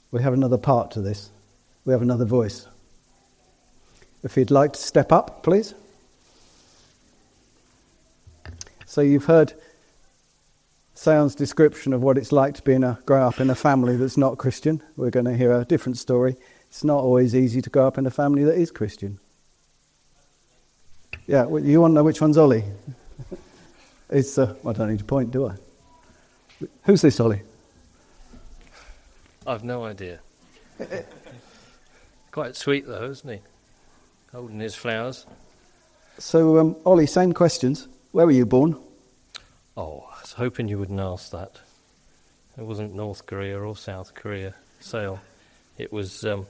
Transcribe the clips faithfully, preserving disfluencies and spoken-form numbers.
We have another part to this. We have another voice. If you'd like to step up, please. So you've heard Sion's description of what it's like to be in a, grow up in a family that's not Christian. We're going to hear a different story. It's not always easy to grow up in a family that is Christian. Yeah, well, you want to know which one's Ollie? It's, uh, I don't need to point, do I? Who's this, Ollie? I've no idea. Quite sweet though, isn't he? Holding his flowers. So, um, Ollie, same questions. Where were you born? Oh, I was hoping you wouldn't ask that. It wasn't North Korea or South Korea, Seoul. It was um,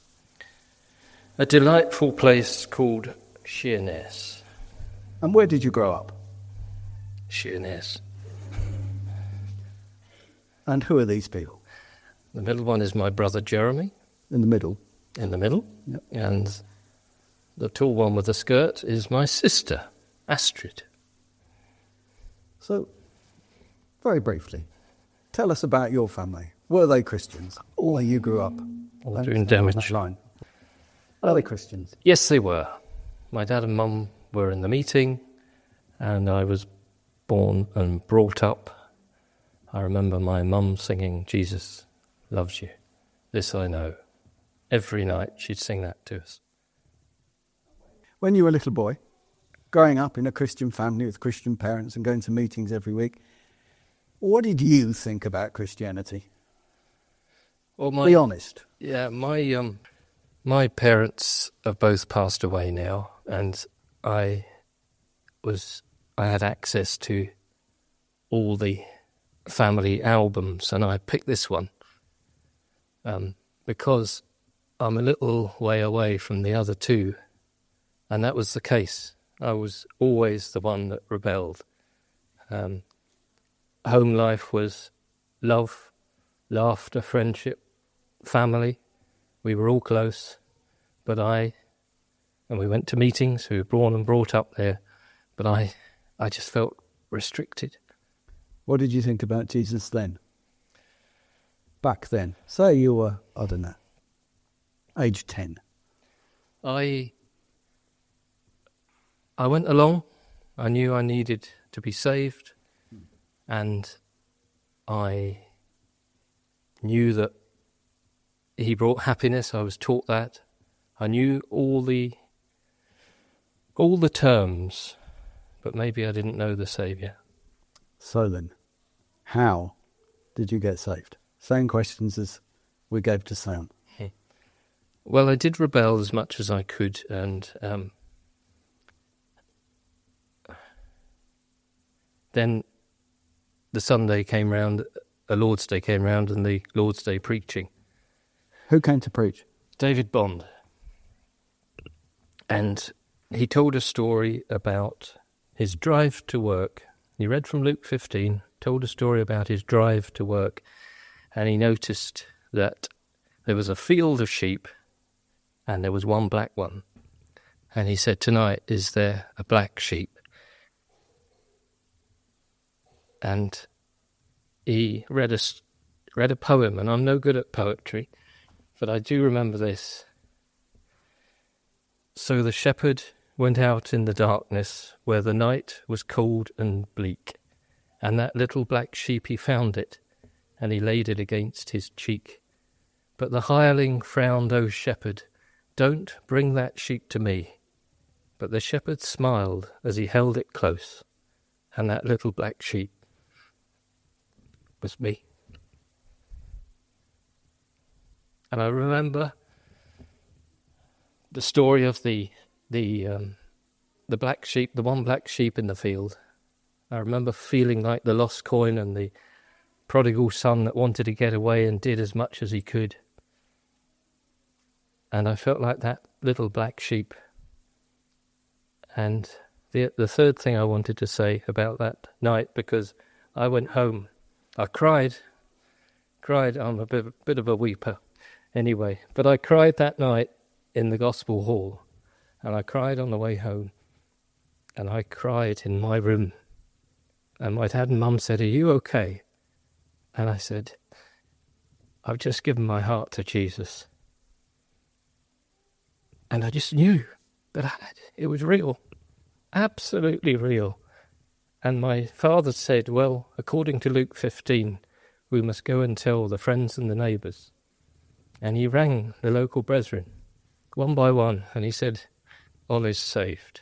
a delightful place called Sheerness. And where did you grow up? Sheerness. And who are these people? The middle one is my brother Jeremy. In the middle? In the middle. Yep. And the tall one with the skirt is my sister, Astrid. So, very briefly, tell us about your family. Were they Christians? Where you grew up? All doing damage. Line. Are they Christians? Yes, they were. My dad and mum were in the meeting, and I was born and brought up. I remember my mum singing, "Jesus loves you, this I know." Every night she'd sing that to us. When you were a little boy, growing up in a Christian family with Christian parents and going to meetings every week, what did you think about Christianity? Well, my, Be honest. Yeah, my um, my parents have both passed away now, and I was I had access to all the family albums, and I picked this one um, because I'm a little way away from the other two, and that was the case. I was always the one that rebelled. Um, home life was love, laughter, friendship, family. We were all close, but I, and we went to meetings, we were born and brought up there, but I, I just felt restricted. What did you think about Jesus then? Back then? Say you were, I don't know, age ten. I I went along. I knew I needed to be saved, and I knew that he brought happiness. I was taught that. I knew all the all the terms, but maybe I didn't know the Saviour. So then, how did you get saved? Same questions as we gave to Sam. Well, I did rebel as much as I could, and um, then the Sunday came round, a Lord's Day came round, and the Lord's Day preaching. Who came to preach? David Bond. And he told a story about his drive to work. He read from Luke fifteen, told a story about his drive to work, and he noticed that there was a field of sheep and there was one black one. And he said, "Tonight, is there a black sheep?" And he read a, read a poem, and I'm no good at poetry, but I do remember this. "So the shepherd went out in the darkness where the night was cold and bleak, and that little black sheep he found it, and he laid it against his cheek. But the hireling frowned, 'O shepherd, don't bring that sheep to me.' But the shepherd smiled as he held it close, and that little black sheep was me." And I remember the story of the the um, the black sheep, the one black sheep in the field. I remember feeling like the lost coin and the prodigal son that wanted to get away and did as much as he could. And I felt like that little black sheep. And the the third thing I wanted to say about that night, because I went home, I cried, cried, I'm a bit, bit of a weeper anyway, but I cried that night in the gospel hall, and I cried on the way home, and I cried in my room, and my dad and mum said, "Are you okay?" And I said, I've just given my heart to Jesus. And I just knew that I had, it was real, absolutely real. And my father said, well, according to Luke fifteen, we must go and tell the friends and the neighbours. And he rang the local brethren, one by one, and he said, Ollie's saved.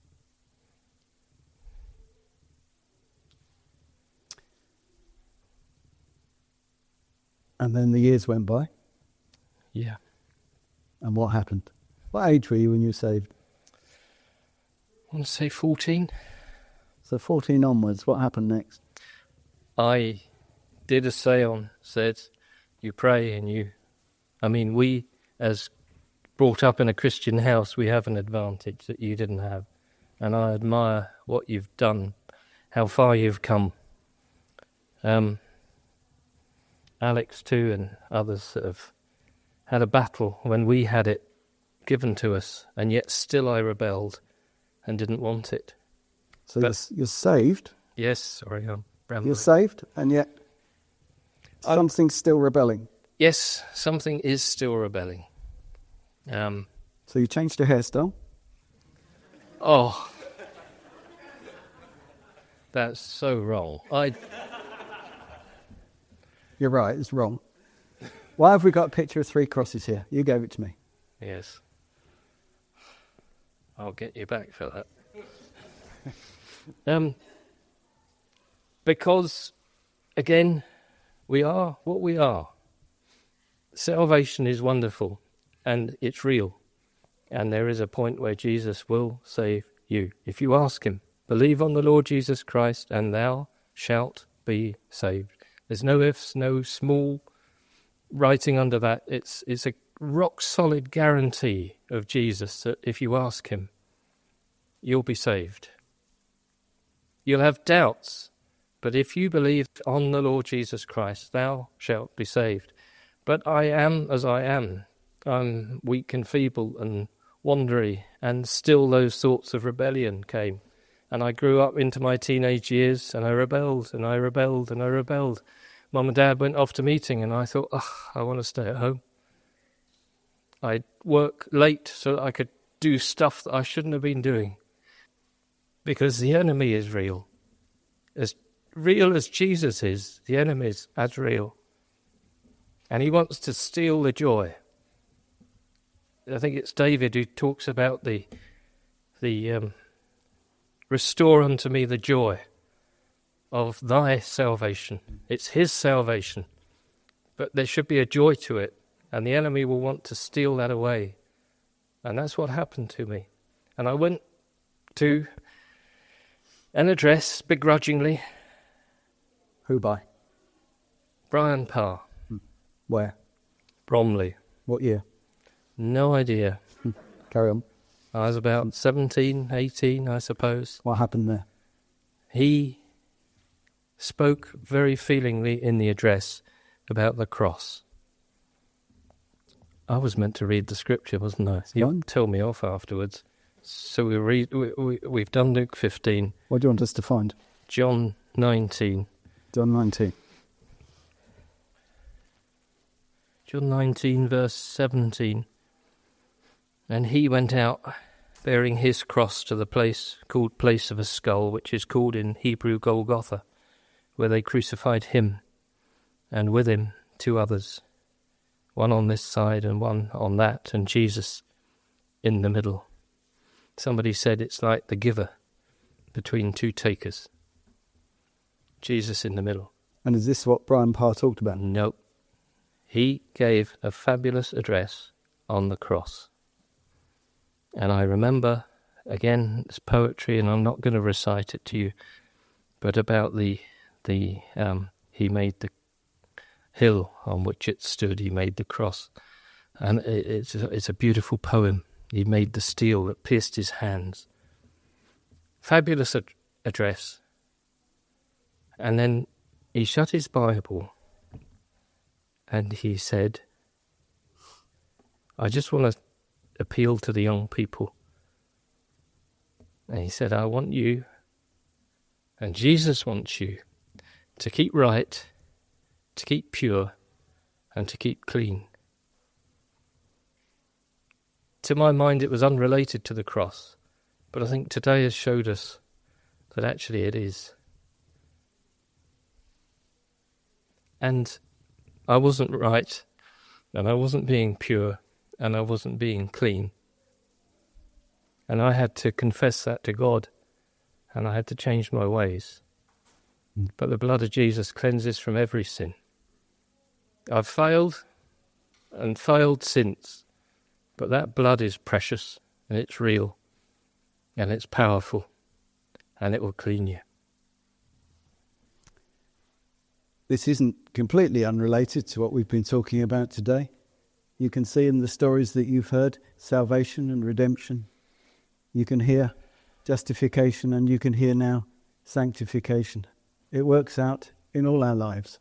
And then the years went by. Yeah. And what happened? What age were you when you were saved? I want to say fourteen. So fourteen onwards, what happened next? I did a seance, said, you pray and you... I mean, we, as brought up in a Christian house, we have an advantage that you didn't have. And I admire what you've done, how far you've come. Um, Alex too and others that have had a battle when we had it given to us, and yet still I rebelled and didn't want it. So But- you're, you're saved, Yes, sorry, I'm rambling. you're saved, and yet something's still rebelling. Yes, something is still rebelling. Um, So you changed your hairstyle. oh, that's so wrong. I You're right, it's wrong. Why have we got a picture of three crosses here? You gave it to me. yes, I'll get you back for that. um, because again, we are what we are. Salvation is wonderful, and it's real. And there is a point where Jesus will save you. If you ask him, believe on the Lord Jesus Christ, and thou shalt be saved. There's no ifs, no small writing under that. It's, it's a rock-solid guarantee of Jesus that if you ask him, you'll be saved. You'll have doubts, but if you believe on the Lord Jesus Christ, thou shalt be saved. But I am as I am. I'm weak and feeble and wandery, and still those thoughts of rebellion came. And I grew up into my teenage years, and I rebelled, and I rebelled, and I rebelled. Mum and Dad went off to meeting, and I thought, oh, I want to stay at home. I'd work late so that I could do stuff that I shouldn't have been doing. Because the enemy is real. As real as Jesus is, the enemy is as real. And he wants to steal the joy. I think it's David who talks about the the um, restore unto me the joy of thy salvation. It's his salvation. But there should be a joy to it. And the enemy will want to steal that away. And that's what happened to me. And I went to an address begrudgingly. Who by? Brian Parr, Where? Bromley. What year? No idea. Carry on. I was about seventeen, eighteen, I suppose. What happened there? He spoke very feelingly in the address about the cross. I was meant to read the scripture, wasn't I? You Fine. tell me off afterwards. So we read. We, we, we've done Luke fifteen, What do you want us to find? John nineteen. John nineteen. John nineteen, verse seventeen. And he went out, bearing his cross to the place called Place of a Skull, which is called in Hebrew Golgotha, where they crucified him, and with him two others, one on this side and one on that, and Jesus in the middle. Somebody said it's like the giver between two takers. Jesus in the middle. And is this what Brian Parr talked about? Nope. He gave a fabulous address on the cross. And I remember, again, it's poetry, and I'm not going to recite it to you, but about the, the um, he made the hill on which it stood, he made the cross. And it, it's, a, it's a beautiful poem. He made the steel that pierced his hands. Fabulous ad- address. And then he shut his Bible and he said, I just want to appeal to the young people. And he said, I want you, and Jesus wants you, to keep right, to keep pure, and to keep clean. To my mind, it was unrelated to the cross, but I think today has showed us that actually it is. And I wasn't right, and I wasn't being pure, and I wasn't being clean. And I had to confess that to God, and I had to change my ways. Mm. But the blood of Jesus cleanses from every sin. I've failed, and failed since, but that blood is precious, and it's real, and it's powerful, and it will clean you. This isn't completely unrelated to what we've been talking about today. You can see in the stories that you've heard salvation and redemption. You can hear justification, and you can hear now sanctification. It works out in all our lives.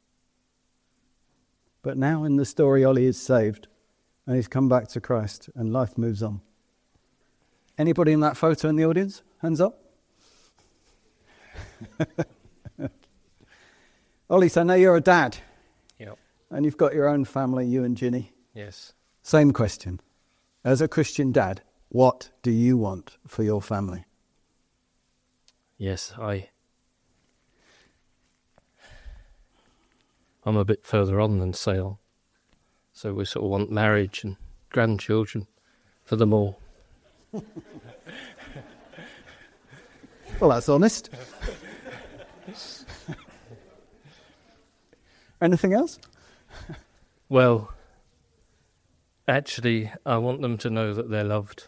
But now in the story, Ollie is saved, and he's come back to Christ, and life moves on. Anybody in that photo in the audience? Hands up. Ollie, so now you're a dad. Yep. And you've got your own family, you and Ginny. Yes. Same question. As a Christian dad, what do you want for your family? Yes, I... I'm a bit further on than Sale. So we sort of want marriage and grandchildren for them all. Well, that's honest. Anything else? Well, actually, I want them to know that they're loved.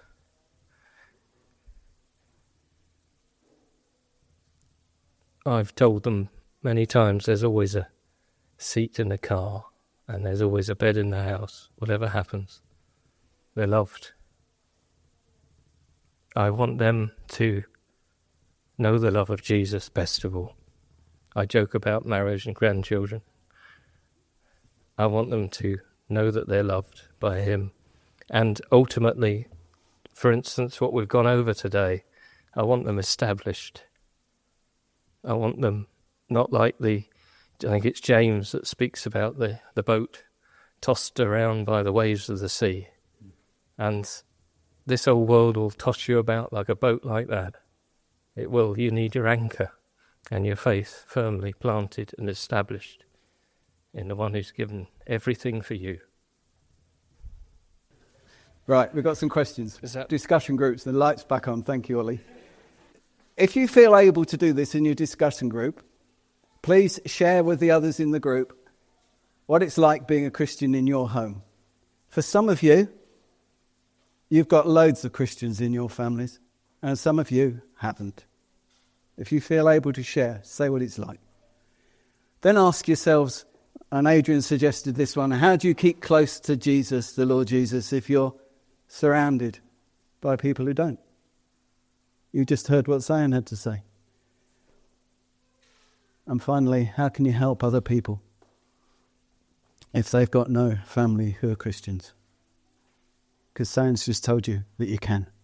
I've told them many times there's always a seat in the car and there's always a bed in the house, whatever happens. They're loved. I want them to know the love of Jesus best of all. I joke about marriage and grandchildren. I want them to know that they're loved by him. And ultimately, for instance, what we've gone over today, I want them established. I want them not like the, I think it's James that speaks about the, the boat tossed around by the waves of the sea. And this old world will toss you about like a boat like that. It will. You need your anchor and your faith firmly planted and established in the one who's given everything for you. Right, we've got some questions. Is that... Discussion groups, the light's back on. Thank you, Ollie. If you feel able to do this in your discussion group, please share with the others in the group what it's like being a Christian in your home. For some of you, you've got loads of Christians in your families, and some of you haven't. If you feel able to share, say what it's like. Then ask yourselves, and Adrian suggested this one, how do you keep close to Jesus, the Lord Jesus, if you're surrounded by people who don't? You just heard what Zion had to say. And finally, how can you help other people if they've got no family who are Christians? Because Zion's just told you that you can.